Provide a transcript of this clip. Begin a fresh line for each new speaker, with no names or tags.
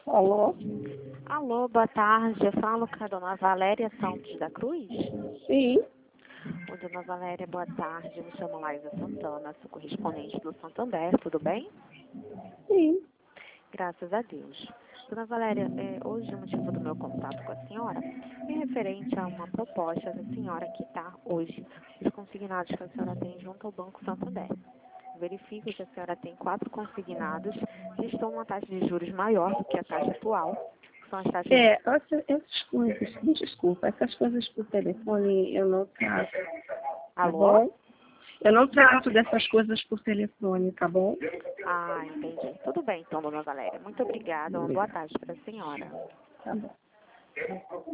Alô?
Alô, boa tarde. Eu falo com a dona Valéria Santos da Cruz.
Sim,
Oi, dona Valéria, boa tarde. Eu me chamo Laísa Santana, sou correspondente do Santander, tudo bem?
sim.
Graças a Deus. Dona Valéria, hoje o motivo do meu contato com a senhora é referente a uma proposta da senhora que está hoje, os consignados que a senhora tem junto ao Banco Santander. Verifico que a senhora tem 4 consignados que estão uma taxa de juros maior do que a taxa atual, que são as taxas...
Essas coisas, desculpa, essas coisas por telefone eu não trato, tá
Alô?
bom? Eu não trato dessas coisas por telefone, tá bom?
Ah, entendi. Tudo bem, então, dona Valéria. Muito obrigada. Uma boa tarde para a senhora.
Tá bom.